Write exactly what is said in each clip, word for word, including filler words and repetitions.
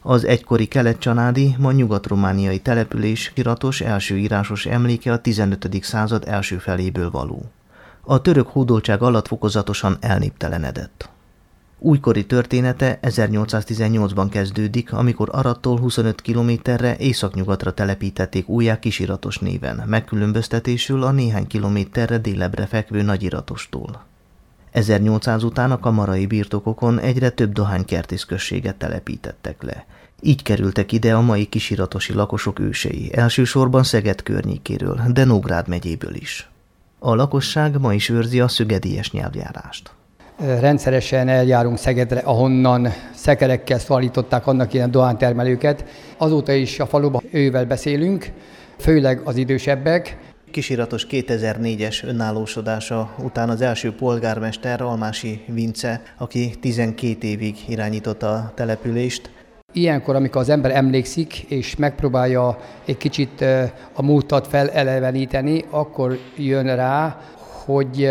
Az egykori kelet-csanádi, ma nyugat-romániai település iratos első írásos emléke a tizenötödik század első feléből való. A török hódoltság alatt fokozatosan elnéptelenedett. Újkori története ezernyolcszáztizennyolcban kezdődik, amikor Arattól huszonöt kilométerre északnyugatra telepítették újjá Kisiratos néven, megkülönböztetésül a néhány kilométerre délebbre fekvő Nagyiratostól. ezernyolcszáz után a kamarai birtokokon egyre több dohánykertészközséget telepítettek le. Így kerültek ide a mai kisiratosi lakosok ősei, elsősorban Szeged környékéről, de Nógrád megyéből is. A lakosság ma is őrzi a szögedíjes nyelvjárást. Rendszeresen eljárunk Szegedre, ahonnan szekerekkel szalították annak ilyen dohánytermelőket. Azóta is a faluban ővel beszélünk, főleg az idősebbek. Kisiratos kétezer-négyes önállósodása után az első polgármester Almási Vince, aki tizenkét évig irányította a települést. Ilyenkor, amikor az ember emlékszik, és megpróbálja egy kicsit a múltat feleleveníteni, akkor jön rá, hogy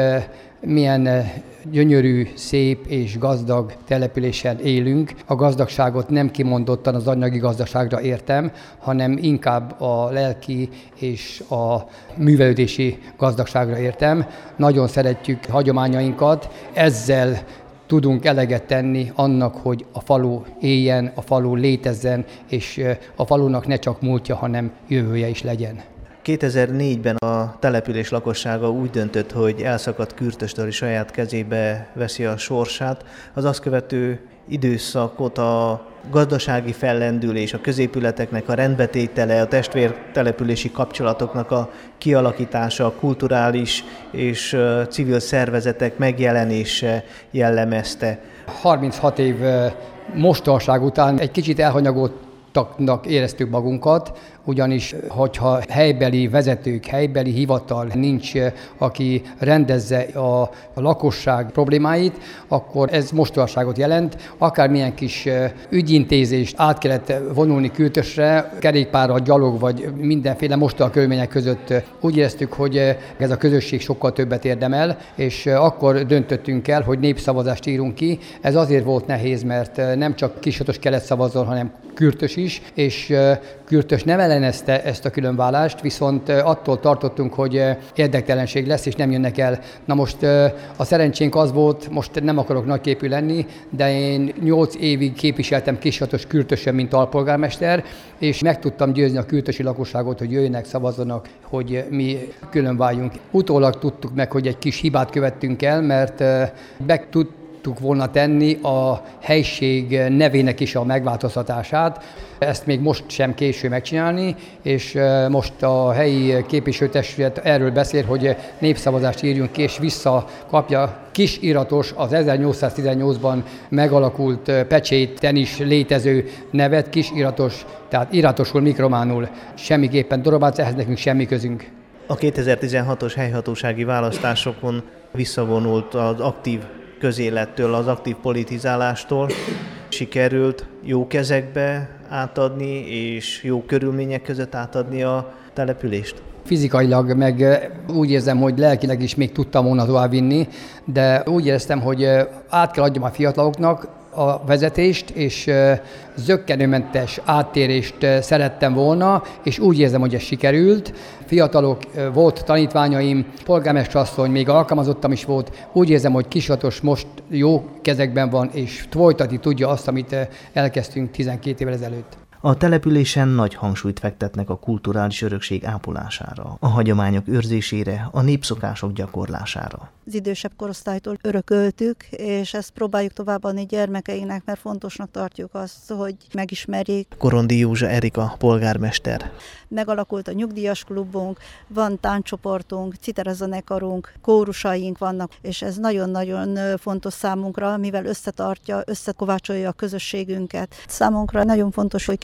milyen gyönyörű, szép és gazdag településen élünk. A gazdagságot nem kimondottan az anyagi gazdagságra értem, hanem inkább a lelki és a művelődési gazdagságra értem. Nagyon szeretjük hagyományainkat, ezzel tudunk eleget tenni annak, hogy a falu éljen, a falu létezzen, és a falunak ne csak múltja, hanem jövője is legyen. kétezer-négyben a település lakossága úgy döntött, hogy elszakadt Kürtöstől is saját kezébe veszi a sorsát. Az azt követő időszakot a gazdasági fellendülés, a középületeknek a rendbetétele, a testvértelepülési kapcsolatoknak a kialakítása, a kulturális és civil szervezetek megjelenése jellemezte. harminchat év mostohaság után egy kicsit elhanyagoltaknak éreztük magunkat, ugyanis, hogyha helybeli vezetők, helybeli hivatal nincs, aki rendezze a, a lakosság problémáit, akkor ez mostohaságot jelent. Akármilyen kis ügyintézést át kellett vonulni Kürtösre, kerékpárral, gyalog vagy mindenféle mostoha körülmények között úgy éreztük, hogy ez a közösség sokkal többet érdemel, és akkor döntöttünk el, hogy népszavazást írunk ki. Ez azért volt nehéz, mert nem csak Kisiratos kellett szavazzon, hanem Kürtös is, és Kürtös nem ellenezte ezt a különválást, viszont attól tartottunk, hogy érdektelenség lesz, és nem jönnek el. Na most a szerencsénk az volt, most nem akarok nagyképű lenni, de én nyolc évig képviseltem Kisiratos Kürtösön, mint alpolgármester, és meg tudtam győzni a kürtösi lakosságot, hogy jöjjenek, szavazzanak, hogy mi különváljunk. Utólag tudtuk meg, hogy egy kis hibát követtünk el, mert be tudtuk volna tenni a helység nevének is a megváltoztatását. Ezt még most sem késő megcsinálni, és most a helyi képviselőtestület erről beszél, hogy népszavazást írjunk ki, és visszakapja Kisiratos az ezernyolcszáztizennyolcban megalakult pecséten is létező nevet, Kisiratos, tehát iratosul, mikrománul, semmiképpen Dorobác, ehhez nekünk semmi közünk. A kétezer-tizenhatos helyhatósági választásokon visszavonult az aktív közélettől, az aktív politizálástól. Sikerült jó kezekbe átadni és jó körülmények között átadni a települést? Fizikailag meg úgy érzem, hogy lelkileg is még tudtam volna továbbvinni, de úgy éreztem, hogy át kell adjam a fiataloknak a vezetést, és zökkenőmentes áttérést szerettem volna, és úgy érzem, hogy ez sikerült. Fiatalok, volt tanítványaim, polgármesterasszony, még alkalmazottam is volt. Úgy érzem, hogy Kisiratos most jó kezekben van, és folytatni tudja azt, amit elkezdtünk tizenkét évvel ezelőtt. A településen nagy hangsúlyt fektetnek a kulturális örökség ápolására, a hagyományok őrzésére, a népszokások gyakorlására. Az idősebb korosztálytól örököltük, és ezt próbáljuk továbbadni gyermekeinknek, mert fontosnak tartjuk azt, hogy megismerjék. Korondi Józsa Erika polgármester. Megalakult a nyugdíjas klubunk, van táncsoportunk, citerazenekarunk, kórusaink vannak, és ez nagyon-nagyon fontos számunkra, mivel összetartja, összekovácsolja a közösségünket. Számunkra nagyon fontos, hogy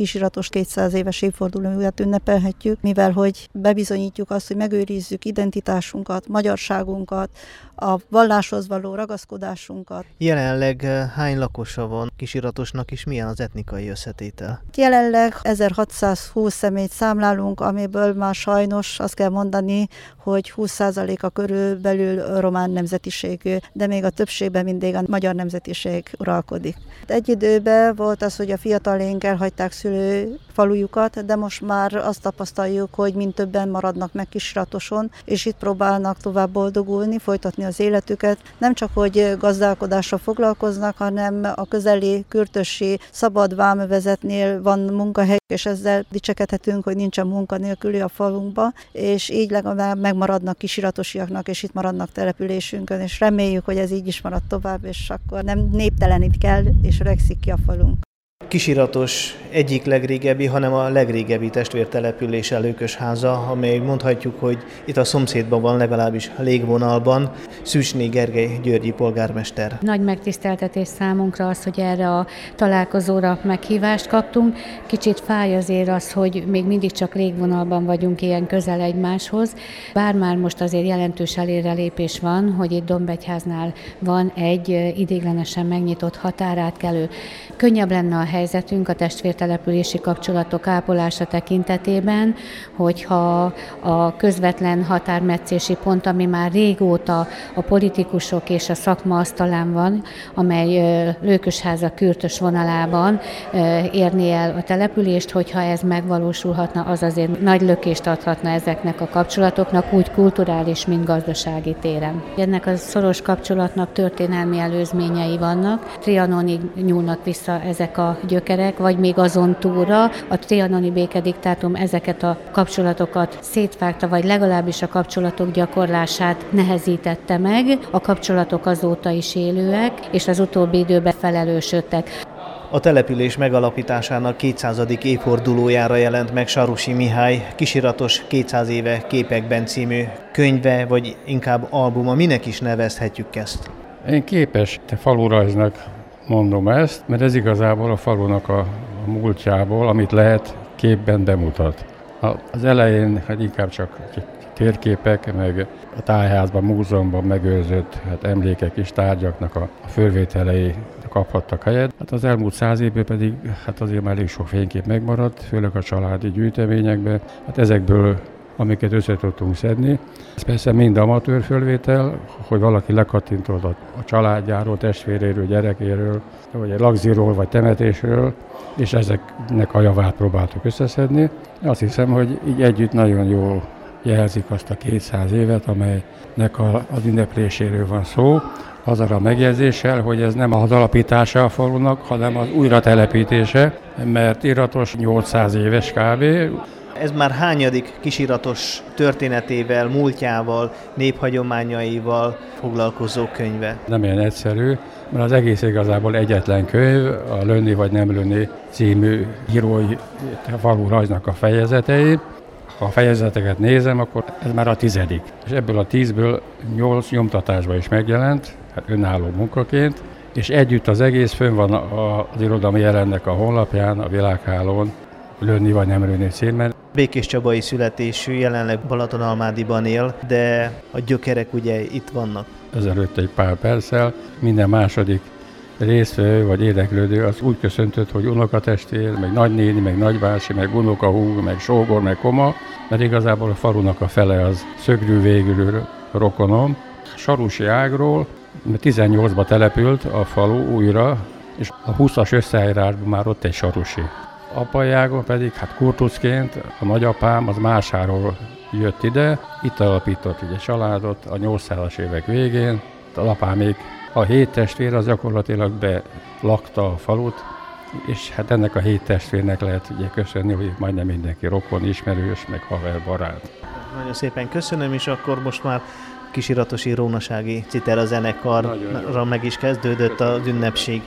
kisiratos kétszáz éves évfordulóját ünnepelhetjük, mivel hogy bebizonyítjuk azt, hogy megőrizzük identitásunkat, magyarságunkat, a valláshoz való ragaszkodásunkat. Jelenleg hány lakosa van Kisiratosnak, és milyen az etnikai összetétel? Jelenleg ezerhatszázhúsz személyt számlálunk, amiből már sajnos azt kell mondani, hogy húsz százaléka körülbelül román nemzetiségű, de még a többségben mindig a magyar nemzetiség uralkodik. Egy időben volt az, hogy a fiatalénk elhagyták szülő falujukat, de most már azt tapasztaljuk, hogy mind többen maradnak meg Kisiratoson, és itt próbálnak tovább boldogulni, folytatni az életüket. Nem csak, hogy gazdálkodással foglalkoznak, hanem a közeli kürtösi szabad vámvezetnél van munkahely, és ezzel dicsekedhetünk, hogy nincsen munkanélküli a falunkba, és így legalább megmaradnak kisiratosiaknak, és itt maradnak településünkön, és reméljük, hogy ez így is marad tovább, és akkor nem néptelenít kell, és öregszik ki a falunk. Kisiratos egyik legrégebbi, hanem a legrégebbi testvértelepülés Lőkösháza, amely mondhatjuk, hogy itt a szomszédban van, legalábbis légvonalban. Szűcsné Gergely győrgyi polgármester. Nagy megtiszteltetés számunkra az, hogy erre a találkozóra meghívást kaptunk. Kicsit fáj azért az, hogy még mindig csak légvonalban vagyunk ilyen közel egymáshoz. Bár már most azért jelentős előrelépés van, hogy itt Dombegyháznál van egy ideiglenesen megnyitott határátkelő. Könnyebb lenne a helyzetünk a testvértelepülési kapcsolatok ápolása tekintetében, hogyha a közvetlen határmetszési pont, ami már régóta a politikusok és a szakma asztalán van, amely Lőkösháza kürtös vonalában érné el a települést, hogyha ez megvalósulhatna, az azért nagy lökést adhatna ezeknek a kapcsolatoknak, úgy kulturális, mint gazdasági téren. Ennek a szoros kapcsolatnak történelmi előzményei vannak. Trianonig nyúlnak vissza ezek a gyökerek, vagy még azon túlra. A trianoni békediktátum ezeket a kapcsolatokat szétvágta, vagy legalábbis a kapcsolatok gyakorlását nehezítette meg. A kapcsolatok azóta is élőek, és az utóbbi időben felerősödtek. A település megalapításának kétszázadik évfordulójára jelent meg Sarusi Mihály Kisiratos kétszáz éve képekben című könyve, vagy inkább albuma. Minek is nevezhetjük ezt? Én képes te falurajznak mondom ezt, mert ez igazából a falunak a, a múltjából, amit lehet képben bemutat. Az elején hát inkább csak térképek, meg a tájházban, múzeumban megőrzött hát emlékek és tárgyaknak a fölvételei kaphattak helyet. Hát az elmúlt száz évben pedig hát azért már elég sok fénykép megmaradt, főleg a családi gyűjteményekben. Hát ezekből, amiket össze tudtunk szedni. Ez persze mind amatőr fölvétel, hogy valaki lekattintott a családjáról, testvéréről, gyerekéről, vagy egy lagziról, vagy temetésről, és ezeknek a javát próbáltuk összeszedni. Azt hiszem, hogy így együtt nagyon jól jelzik azt a kétszáz évet, amelynek az ünnepléséről van szó, azzal a megjegyzéssel, hogy ez nem az alapítása a falunak, hanem az újratelepítése, mert Iratos nyolcszáz éves kb. Ez már hányadik Kisiratos történetével, múltjával, néphagyományaival foglalkozó könyve? Nem ilyen egyszerű, mert az egész igazából egyetlen könyv, a Lönni vagy nem lönni című írói falu rajznak a fejezetei. Ha a fejezeteket nézem, akkor ez már a tizedik. És ebből a tízből nyolc nyomtatásban is megjelent, hát önálló munkaként, és együtt az egész fönn van az irodalmi jelennek a honlapján, a világhálón, Lönni vagy nem lönni címmel. Békéscsabai születésű, jelenleg Balatonalmádiban él, de a gyökerek ugye itt vannak. Ezelőtt egy pár perccel minden második résztvevő vagy érdeklődő az úgy köszöntött, hogy unokatestvér, meg nagynéni, meg nagybácsi, meg unokahúg, meg sógor, meg koma, mert igazából a falunak a fele az szögrű végülő rokonom. Sarusi ágról tizennyolcba települt a falu újra, és a húszas összeállírásban már ott egy sarusi. Apai ágon pedig, hát kurtucként a nagyapám az Másáról jött ide, itt alapított egy családot a nyolcszázas évek végén, az apámék a hét testvér az gyakorlatilag belakta a falut, és hát ennek a hét testvérnek lehet ugye köszönni, hogy majdnem mindenki rokon, ismerős, meg haver, barát. Nagyon szépen köszönöm, és akkor most már Kisiratosi Rónasági Citera zenekarra meg is kezdődött az ünnepség.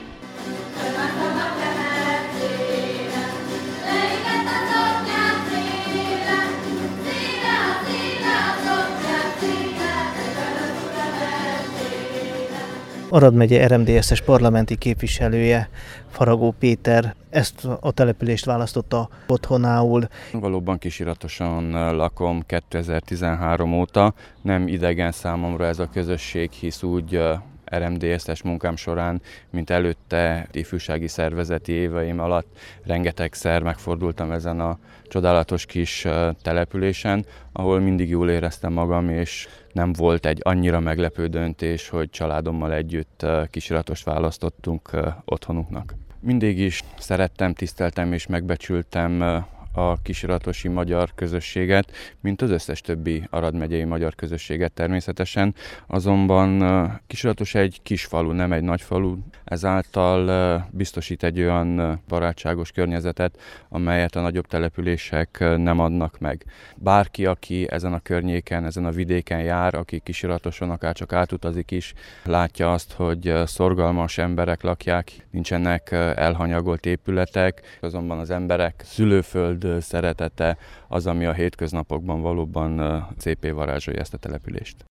Arad megye er em dé es-es parlamenti képviselője, Faragó Péter ezt a települést választotta otthonául. Valóban kisiratosan lakom kétezer-tizenhárom óta, nem idegen számomra ez a közösség, hisz úgy er em dé es-es munkám során, mint előtte ifjúsági szervezeti éveim alatt rengetegszer megfordultam ezen a csodálatos kis településen, ahol mindig jól éreztem magam, és nem volt egy annyira meglepő döntés, hogy családommal együtt Kisiratost választottunk otthonunknak. Mindig is szerettem, tiszteltem és megbecsültem a kisiratosi magyar közösséget, mint az összes többi Arad megyei magyar közösséget természetesen, azonban Kisiratos egy kis falu, nem egy nagy falu, ezáltal biztosít egy olyan barátságos környezetet, amelyet a nagyobb települések nem adnak meg. Bárki, aki ezen a környéken, ezen a vidéken jár, aki Kisiratoson akár csak átutazik is, látja azt, hogy szorgalmas emberek lakják, nincsenek elhanyagolt épületek, azonban az emberek szülőföld szeretete az, ami a hétköznapokban valóban szépé varázsolja ezt a települést.